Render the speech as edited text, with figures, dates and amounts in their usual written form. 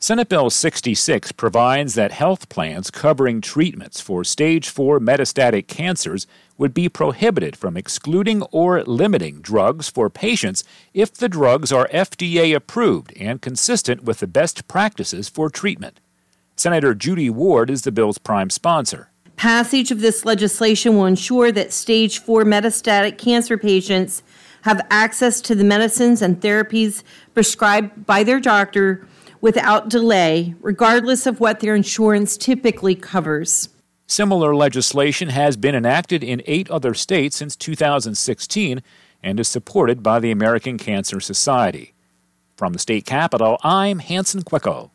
Senate Bill 66 provides that health plans covering treatments for stage 4 metastatic cancers would be prohibited from excluding or limiting drugs for patients if the drugs are FDA approved and consistent with the best practices for treatment. Senator Judy Ward is the bill's prime sponsor. Passage of this legislation will ensure that stage 4 metastatic cancer patients have access to the medicines and therapies prescribed by their doctor without delay, regardless of what their insurance typically covers. Similar legislation has been enacted in 8 other states since 2016 and is supported by the American Cancer Society. From the state capitol, I'm Hanson Quicko.